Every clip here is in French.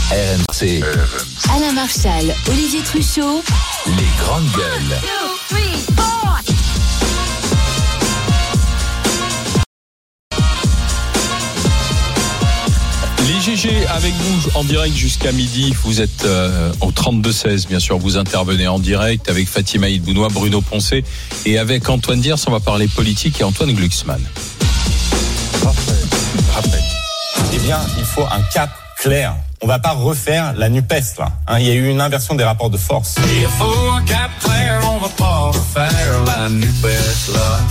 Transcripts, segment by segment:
RMC. Alain Marchal, Olivier Truchot. Les grandes gueules. 1, 2, 3, 4. Les GG avec vous en direct jusqu'à midi. Vous êtes au 32-16, bien sûr. Vous intervenez en direct avec Fatima Idbounoua, Bruno Poncet et avec Antoine Diers. On va parler politique et Antoine Glucksmann. Parfait. Eh bien, il faut un cap clair. On va pas refaire la NUPES, là. Il y a eu une inversion des rapports de force. Il faut un cap clair, on va pas refaire la NUPES, là.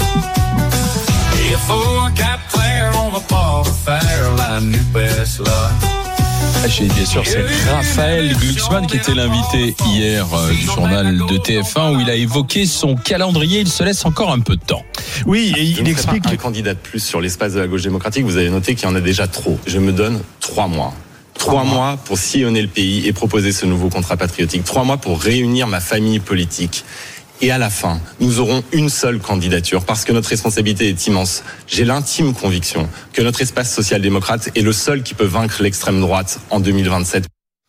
Il faut un cap clair, on va pas refaire la NUPES, là. Bien sûr, c'est Raphaël Glucksmann qui était l'invité hier du journal de TF1 où il a évoqué son calendrier. Il se laisse encore un peu de temps. Oui, et il explique un candidat de plus sur l'espace de la gauche démocratique. Vous avez noté qu'il y en a déjà trop. Je me donne 3 mois. 3 mois pour sillonner le pays et proposer ce nouveau contrat patriotique. 3 mois pour réunir ma famille politique. Et à la fin, nous aurons une seule candidature parce que notre responsabilité est immense. J'ai l'intime conviction que notre espace social-démocrate est le seul qui peut vaincre l'extrême droite en 2027.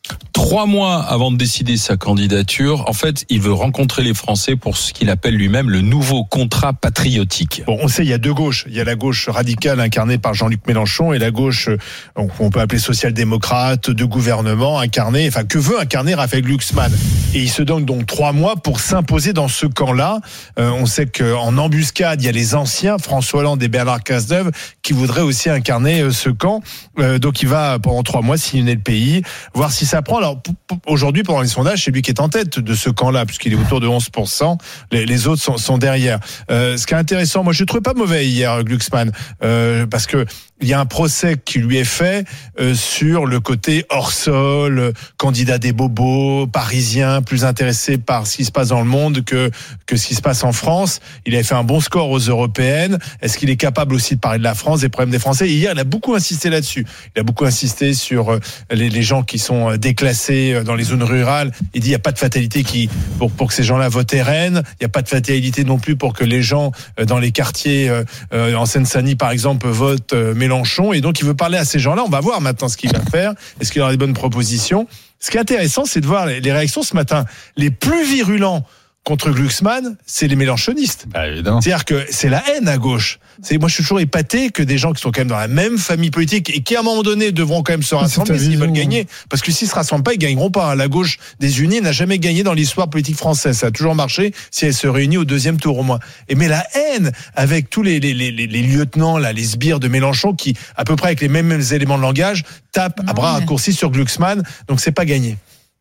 3 mois avant de décider sa candidature, en fait, il veut rencontrer les Français pour ce qu'il appelle lui-même le nouveau contrat patriotique. Bon, on sait, il y a deux gauches. Il y a la gauche radicale incarnée par Jean-Luc Mélenchon et la gauche, on peut appeler social-démocrate, de gouvernement, que veut incarner Raphaël Glucksmann. Et il se donne donc 3 mois pour s'imposer dans ce camp-là. On sait qu'en embuscade, il y a les anciens, François Hollande et Bernard Cazeneuve, qui voudraient aussi incarner ce camp. Donc il va, pendant 3 mois, sillonner le pays, voir si ça prend. Alors, aujourd'hui, pendant les sondages, c'est lui qui est en tête de ce camp-là, puisqu'il est autour de 11%. Les autres sont derrière. Ce qui est intéressant, moi, je ne trouvais pas mauvais hier, Glucksmann, parce que il y a un procès qui lui est fait sur le côté hors sol, candidat des bobos, parisien, plus intéressé par ce qui se passe dans le monde que ce qui se passe en France. Il avait fait un bon score aux européennes. Est-ce qu'il est capable aussi de parler de la France, des problèmes des Français? Et hier, il a beaucoup insisté là-dessus. Il a beaucoup insisté sur les gens qui sont déclassés dans les zones rurales. Il dit il n'y a pas de fatalité pour que ces gens-là votent RN. Il n'y a pas de fatalité non plus pour que les gens dans les quartiers en Seine-Saint-Denis, par exemple, votent Mélenchon. Et donc, il veut parler à ces gens-là. On va voir maintenant ce qu'il va faire. Est-ce qu'il aura des bonnes propositions? Ce qui est intéressant, c'est de voir les réactions ce matin. Les plus virulents contre Glucksmann, c'est les mélenchonistes. C'est-à-dire que c'est la haine à gauche. Moi, je suis toujours épaté que des gens qui sont quand même dans la même famille politique et qui, à un moment donné, devront quand même se rassembler s'ils veulent gagner. Parce que s'ils se rassemblent pas, ils gagneront pas. La gauche des Unis n'a jamais gagné dans l'histoire politique française. Ça a toujours marché si elle se réunit au deuxième tour au moins. Mais la haine avec tous les lieutenants, là, les sbires de Mélenchon qui, à peu près avec les mêmes éléments de langage, tapent à bras raccourcis sur Glucksmann. Donc c'est pas gagné.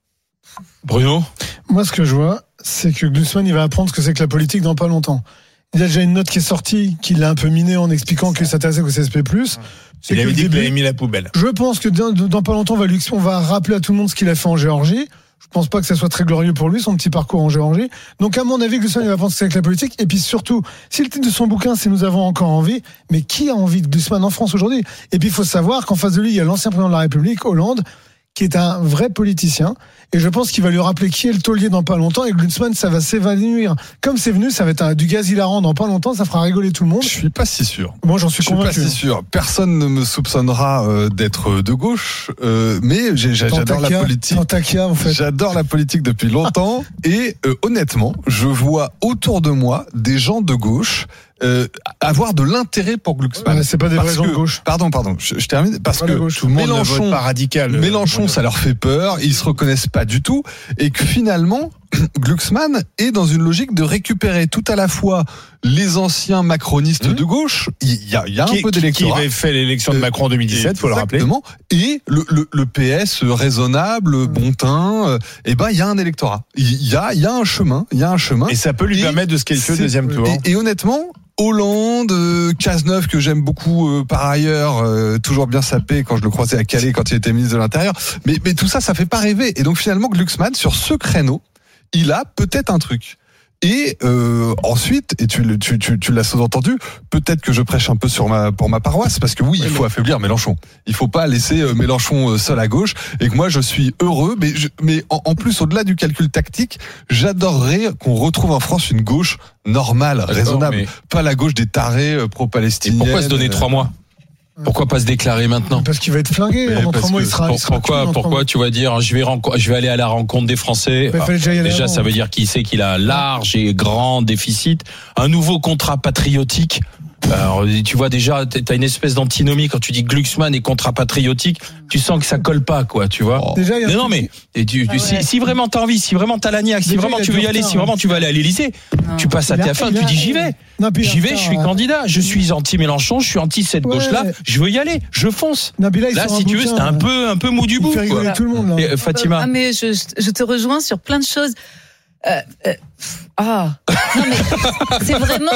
Bruno? Moi, ce que je vois, c'est que Glucksmann, il va apprendre ce que c'est que la politique dans pas longtemps. Il y a déjà une note qui est sortie, qui l'a un peu miné en expliquant qu'il s'intéressait au CSP+. Il avait dit qu'il avait mis la poubelle. Je pense que dans pas longtemps, on va rappeler à tout le monde ce qu'il a fait en Géorgie. Je pense pas que ça soit très glorieux pour lui, son petit parcours en Géorgie. Donc, à mon avis, Glucksmann, il va apprendre ce que c'est que la politique. Et puis surtout, si le titre de son bouquin, c'est Nous avons encore envie, mais qui a envie de Glucksmann en France aujourd'hui? Et puis, il faut savoir qu'en face de lui, il y a l'ancien président de la République, Hollande, qui est un vrai politicien. Et je pense qu'il va lui rappeler qui est le taulier dans pas longtemps. Et Glucksmann, ça va s'évanouir. Comme c'est venu, ça va être du gaz hilarant dans pas longtemps. Ça fera rigoler tout le monde. Je suis pas si sûr. Moi, j'en suis convaincu. Je suis pas si sûr. Personne ne me soupçonnera d'être de gauche. Mais j'adore la politique. En fait. J'adore la politique depuis longtemps. Et honnêtement, je vois autour de moi des gens de gauche avoir de l'intérêt pour Glucksmann. Ouais, c'est pas des vrais gens de gauche. Pardon, je termine. Parce que tout le monde ne vote pas radical. Mélenchon, ça leur fait peur. Ils se reconnaissent pas du tout. Et que finalement, Glucksmann est dans une logique de récupérer tout à la fois les anciens macronistes de gauche, il y a un peu d'électorat. Qui avait fait l'élection de Macron en 2017, faut le rappeler. Et le PS raisonnable, bon teint, il y a un électorat. Il y a un chemin. Et ça peut lui permettre de se qualifier au deuxième tour. Et honnêtement, Hollande, Cazeneuve, que j'aime beaucoup par ailleurs, toujours bien sapé quand je le croisais à Calais quand il était ministre de l'Intérieur. Mais tout ça fait pas rêver. Et donc finalement, Glucksmann, sur ce créneau, il a peut-être un truc. Et ensuite, et tu l'as sous-entendu, peut-être que je prêche un peu pour ma paroisse, parce que oui, il faut affaiblir Mélenchon. Il faut pas laisser Mélenchon seul à gauche, et que moi je suis heureux, mais en plus, au-delà du calcul tactique, j'adorerais qu'on retrouve en France une gauche normale, raisonnable, pas la gauche des tarés pro-palestiniens. Et pourquoi se donner 3 mois? Pourquoi pas se déclarer maintenant? Parce qu'il va être flingué. Mais En parce 3 mois, que- il sera. il sera tué en 3 Pourquoi mois. tu vas dire je vais aller à la rencontre des Français? Mais il fallait déjà y aller Déjà, avant. ça veut dire qu'il sait qu'il a un large et grand déficit. Un nouveau contrat patriotique. Alors, tu vois déjà, t'as une espèce d'antinomie quand tu dis Glucksmann et contrat patriotique. Tu sens que ça colle pas, quoi, tu vois. Déjà, il y a Mais un non, truc- mais si vraiment t'as envie, si vraiment t'as la niaque, si Déjà, vraiment il a tu veux du y aller, retard, si vraiment tu veux aller à l'Élysée, tu passes à Il a- TF1, il tu a- dis j'y vais. Non, puis il a J'y vais, un je suis retard, candidat, je suis anti-Mélenchon, je suis anti cette Ouais. gauche-là, je veux y aller, je fonce. Nabila, il Là, sort si un tu veux, bouquin, c'était un peu mou du il bout, fait rigoler quoi. tout le monde. Là. Et, Fatima. Ah, mais je te rejoins sur plein de choses. Non mais c'est vraiment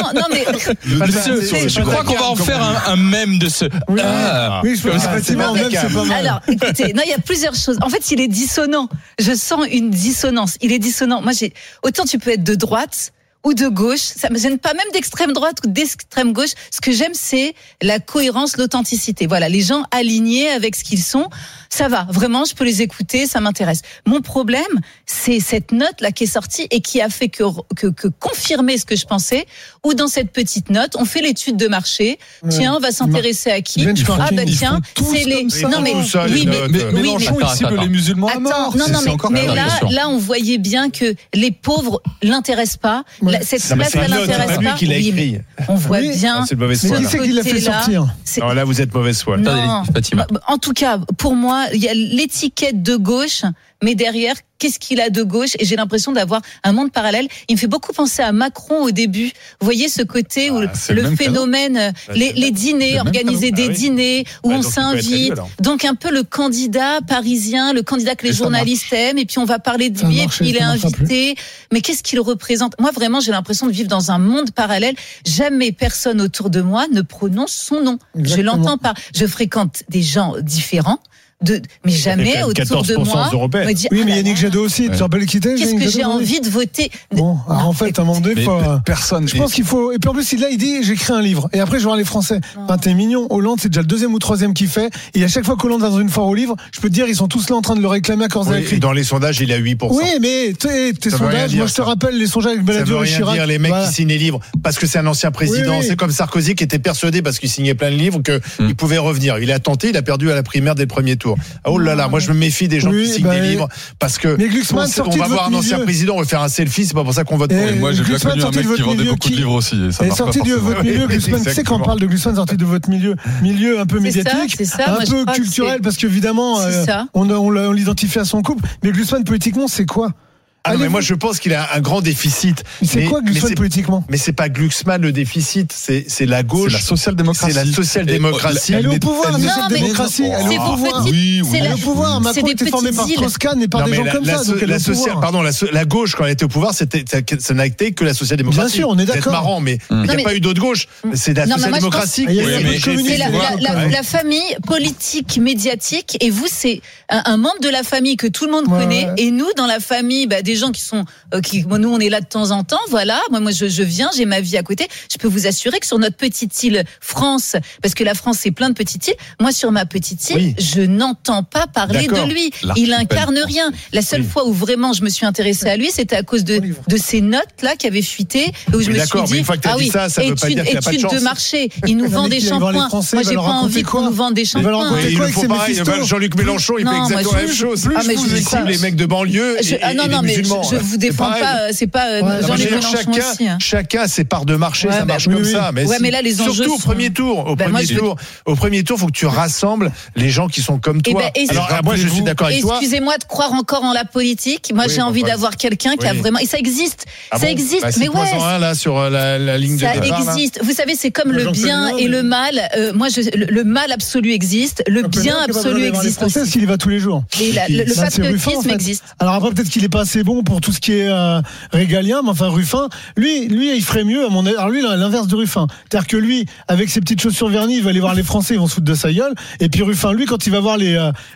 Je crois qu'on va en faire un mème de ce. Oui, Ah. oui, je peux effectivement, même c'est pas mal. Alors, écoutez, non, il y a plusieurs choses. En fait, il est dissonant. Je sens une dissonance. Il est dissonant. Moi, autant tu peux être de droite ou de gauche. Ça me gêne pas même d'extrême droite ou d'extrême gauche. Ce que j'aime, c'est la cohérence, l'authenticité. Voilà, les gens alignés avec ce qu'ils sont. Ça va. Vraiment, je peux les écouter. Ça m'intéresse. Mon problème, c'est cette note là qui est sortie et qui a fait que confirmer ce que je pensais. Ou dans cette petite note, on fait l'étude de marché. Ouais. Tiens, on va s'intéresser à qui? Benchmarking, Ah bah ils tiens, font tous c'est les. comme ça. Non mais Tout ça, oui, les mais notes. Mais oui, Mélenchon, mais- il cible Attends. les musulmans à Attends, mort. non, C'est encore mais pire. bien sûr. là, on voyait bien que les pauvres l'intéressent pas. Ouais. Cette Non, mais place, c'est ça une note, c'est l'intéresse pas lui pas. qui l'a Oui, mais écrit. on voit Oui. bien. C'est de mauvaise Mais foi. qui là. c'est qui l'a fait côté-là, sortir? c'est- Non, là, vous êtes mauvaise foi. là. Attendez, Fatima. En tout cas, pour moi, il y a l'étiquette de gauche, mais derrière, qu'est-ce qu'il a de gauche? Et j'ai l'impression d'avoir un monde parallèle. Il me fait beaucoup penser à Macron au début. Vous voyez ce côté où c'est le le même phénomène, les dîners, même organiser canon. des Ah oui. dîners où Ouais, on donc il peut être élu, s'invite. alors. Donc un peu le candidat parisien, le candidat que les Et ça journalistes aiment, et puis on va parler de Ça lui, et marche, puis il est ça marchera invité. Mais qu'est-ce qu'il représente? Moi, vraiment, j'ai l'impression de vivre dans un monde parallèle. Jamais personne autour de moi ne prononce son nom. Exactement. Je l'entends pas. Je fréquente des gens différents. Mais jamais quand même autour de 14% moi européennes. me dit, Oui, ah mais là Yannick là, Jadot aussi. Tu te rappelles qui était qu'est-ce Yannick que Jadot, j'ai oui. envie de voter? Bon, alors en fait, à un moment donné, Mais faut. personne. Je pense qu'il faut. Et puis en plus, là, il dit j'écris un livre. Et après, je vais voir les Français. Non. Enfin, t'es mignon. Hollande, c'est déjà le 2e ou 3e qu'il fait. Et à chaque fois qu'Hollande va dans une foire au livre, je peux te dire, ils sont tous là en train de le réclamer à corps et à Oui, cri. et dans les sondages, il a 8%. Oui, mais tes Ça veut rien sondages, dire, moi je te ça. rappelle les sondages avec Ça veut Balladur et rien Chirac. dire, les mecs Voilà. qui signent les livres, parce que c'est un ancien président. Oui, oui. C'est comme Sarkozy qui était persuadé, parce qu'il signait plein de livres, qu'il pouvait revenir. Il a tenté, il a perdu à la primaire dès le premier tour. Oh là là, moi je me méfie des gens Oui, qui signent bah, des livres, parce que mais Glucksmann, on sorti va de voir un votre ancien milieu. président, on va faire un selfie, c'est pas pour ça qu'on vote pour Et lui. Moi, j'ai déjà Glucksmann connu un sorti mec de qui votre vendait milieu beaucoup de qui- livres aussi. Et ça Et marche pas sorti de forcément. votre milieu, Glucksmann, tu sais quand on parle de Glucksmann sorti de votre milieu un peu C'est ça, médiatique, c'est ça, un moi, je peu crois que culturel, c'est- parce qu'évidemment, c'est ça. on l'identifie à son couple. Mais Glucksmann, politiquement, c'est quoi? Ah non, mais Allez-vous- moi je pense qu'il a un grand déficit. C'est quoi Glucksmann c'est- politiquement? Mais c'est pas Glucksmann le déficit, c'est la C'est la gauche, social-démocratie. c'est la social-démocratie. Elle est au pouvoir, la Non, mais social-démocratie. Elle est c'est au vos pouvoir. petites- Oui, oui. c'est Elle est la- au pouvoir. c'est Macron des était formé petites par îles. Strauss-Kahn et par Non, des mais gens comme ça. Donc elle est au pouvoir. la gauche, quand elle était au pouvoir, ça n'a été que la social-démocratie. Bien sûr, on est C'est d'accord. marrant, mais il n'y a mais- pas eu d'autre gauche. C'est la Non, mais moi, je pense- social-démocratie. Ah, il y a qui eu a beaucoup de été- communistes. C'est Ouais. la famille politique médiatique et vous c'est un membre de la famille que tout le monde Ouais, connaît ouais. et nous dans la famille des gens qui sont bon, nous on est là de temps en temps, voilà, moi je viens, j'ai ma vie à côté, je peux vous assurer que sur notre petite île France, parce que la France c'est plein de petites îles, moi sur ma petite île, Oui. je n'entends pas parler D'accord. de lui, il L'archipel incarne français. rien. La seule Oui. fois où vraiment je me suis intéressée à lui, c'était à cause de ces notes là qui avaient fuité où je me suis d'accord, dit mais une fois que t'as dit ça veut pas dire qu'il y a pas de étude de chance. marché, il nous Le vend mec, des il va voir les shampoings. Français, Moi il va j'ai leur pas raconter envie quoi qu'on nous vende des Il va leur shampoings. raconter Oui, il quoi le avec faut ses pareil. Méphisto Jean-Luc Mélenchon, il fait Non, moi, exactement la même je- chose. Ah, mais je Il dis cible ça. les mecs de banlieue et Non, les mais musulmans. je vous C'est défends pareil. pas, c'est pas Ouais, Non, mais Jean-Luc je veux dire, Mélenchon aussi. hein. chacun a ses parts de marché, Ouais, ça bah, marche oui, comme oui. ça. Ouais, mais là, les enjeux surtout au sont- premier tour. Au Bah, moi, premier tour, faut que tu rassembles les gens qui sont comme Eh toi. ben, et- Alors, moi, je suis d'accord avec toi. Excusez-moi de croire encore en la politique. Moi, Oui, j'ai envie bah, d'avoir quelqu'un qui a oui. vraiment. Et ça existe. Ah Ça bon existe. Bah, Mais cite-moi ouais. en un, là, sur la ligne de Ça départ. là. existe. Vous savez, c'est comme Moi, le j'en bien connais un, et mais- le mal. Moi, le mal absolu existe. Le bien absolu existe Français, aussi. parce qu'il y va tous les jours. Et le Bah, c'est Ruffin, en patriotisme fait. existe. Alors après, peut-être qu'il est pas assez bon pour tout ce qui est régalien, mais enfin Ruffin, lui, il ferait mieux à mon avis. Alors lui, l'inverse de Ruffin, c'est-à-dire que lui, avec ses petites chaussures vernies, il va aller voir les Français, ils vont se foutre de sa gueule. Et puis Ruffin, lui, quand il va voir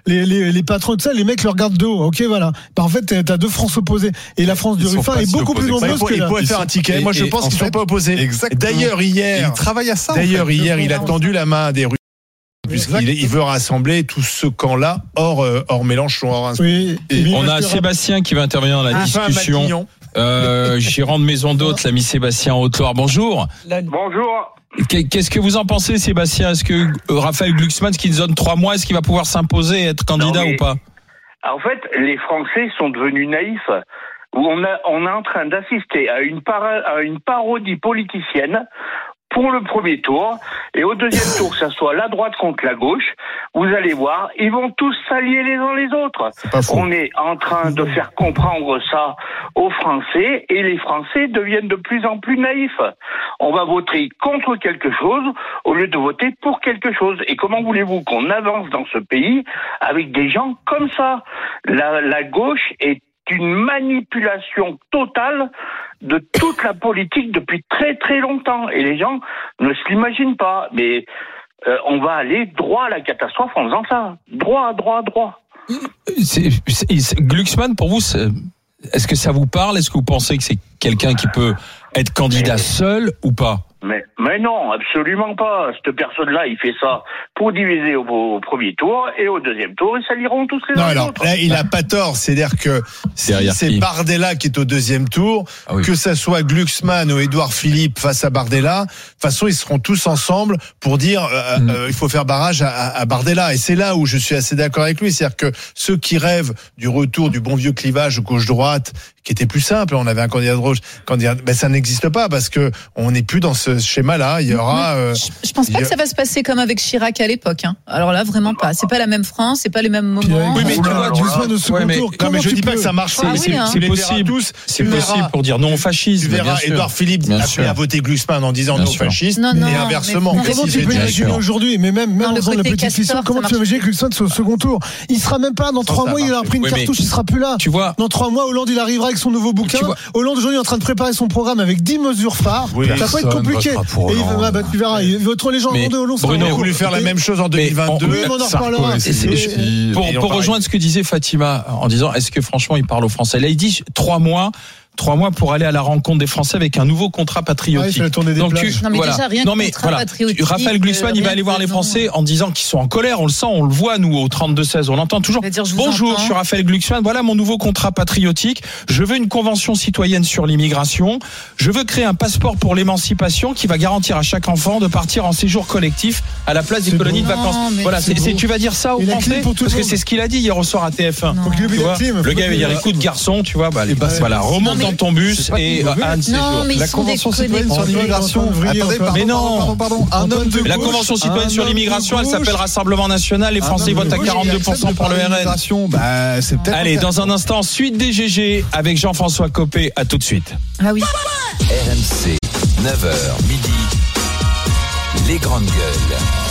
les patrons de ça, les mecs le regardent de haut. Ok, voilà. Bah, en fait, t'as deux France opposées. Et la France de Ils sont Ruffin pas est si beaucoup plus opposés. Bah, nombreuse que il la. pourrait faire un ticket. Moi, je et pense en qu'ils ne sont fait, pas opposés. exactement. D'ailleurs, Et hier, il travaille à ça. en fait. il a tendu la main à des rues. Puisqu'il veut rassembler tout ce camp-là hors Mélenchon, hors Oui. On a Sébastien qui va intervenir dans la Enfin, discussion. Matignon. Gérant de Maison d'Hôte, l'ami Sébastien Haute-Loire. Bonjour. Bonjour. Qu'est-ce que vous en pensez, Sébastien? Est-ce que Raphaël Glucksmann, ce qui nous donne 3 mois, est-ce qu'il va pouvoir s'imposer et être candidat ou pas? En fait, les Français sont devenus naïfs. On est en train d'assister à une parodie politicienne pour le premier tour, et au deuxième tour, que ça soit la droite contre la gauche, vous allez voir, ils vont tous s'allier les uns les autres. On est en train de faire comprendre ça aux Français, et les Français deviennent de plus en plus naïfs. On va voter contre quelque chose au lieu de voter pour quelque chose. Et comment voulez-vous qu'on avance dans ce pays avec des gens comme ça? La gauche est une manipulation totale de toute la politique depuis très très longtemps, et les gens ne se l'imaginent pas, mais on va aller droit à la catastrophe en faisant ça, droit. Glucksmann, pour vous, est-ce que ça vous parle? Est-ce que vous pensez que c'est quelqu'un qui peut être candidat seul ou pas? Mais non, absolument pas. Cette personne-là, il fait ça pour diviser au premier tour, et au deuxième tour, ils s'allieront tous les uns les autres. Là, il a pas tort. C'est-à-dire que si c'est Bardella qui est au deuxième tour, que ça soit Glucksmann ou Édouard Philippe face à Bardella, de toute façon, ils seront tous ensemble pour dire il faut faire barrage à Bardella. Et c'est là où je suis assez d'accord avec lui. C'est-à-dire que ceux qui rêvent du retour du bon vieux clivage gauche-droite, qui était plus simple, on avait un candidat de gauche, ça n'existe pas, parce que on n'est plus dans ce schéma-là. Il y aura. Je pense pas que ça va se passer comme avec Chirac à l'époque. Hein. Alors là, vraiment pas. C'est pas la même France, c'est pas les mêmes moments. Oui, mais tu vois, Glucksmann au second tour. Non, mais je dis pas que ça marche. C'est possible. C'est possible pour dire non au fascisme. Tu verras Édouard Philippe après a voté Glucksmann en disant non au fascisme, et inversement. Comment tu peux imaginer aujourd'hui, mais même en faisant la petite fiction, comment tu peux imaginer que Glucksmann soit au second tour? Il sera même pas dans 3 mois. Il aura pris une cartouche, il sera plus là. Tu vois, dans 3 mois, Hollande il arrivera avec son nouveau bouquin. Hollande aujourd'hui est en train de préparer son programme avec 10 mesures phares. Ça va être compliqué. Et tu verras, votre légende de Hollande. Bruno a voulu faire la même chose en 2022. On en reparlera. Pour rejoindre ce que disait Fatima en disant, est-ce que franchement il parle aux Français? Là, il dit 3 mois pour aller à la rencontre des Français avec un nouveau contrat patriotique. Donc déjà rien que contrat patriotique. Raphaël Glucksmann, il va aller voir les Français en disant qu'ils sont en colère. On le sent, on le voit nous au 32-16. On l'entend toujours. Bonjour, je suis Raphaël Glucksmann. Voilà mon nouveau contrat patriotique. Je veux une convention citoyenne sur l'immigration. Je veux créer un passeport pour l'émancipation qui va garantir à chaque enfant de partir en séjour collectif à la place des colonies de vacances. Voilà, tu vas dire ça aux Français parce que c'est ce qu'il a dit hier au soir à TF1. Le gars va dire écoute garçon, tu vois, voilà, remonte dans ton bus et Anne séjour. La convention citoyenne sur l'immigration. Mais non, la convention citoyenne sur l'immigration, elle s'appelle Rassemblement National. Les Français votent à 42% pour le RN. Allez, dans un instant, suite des GG avec Jean-François Copé. À tout de suite. Ah oui. RMC, 9h midi. Les grandes gueules.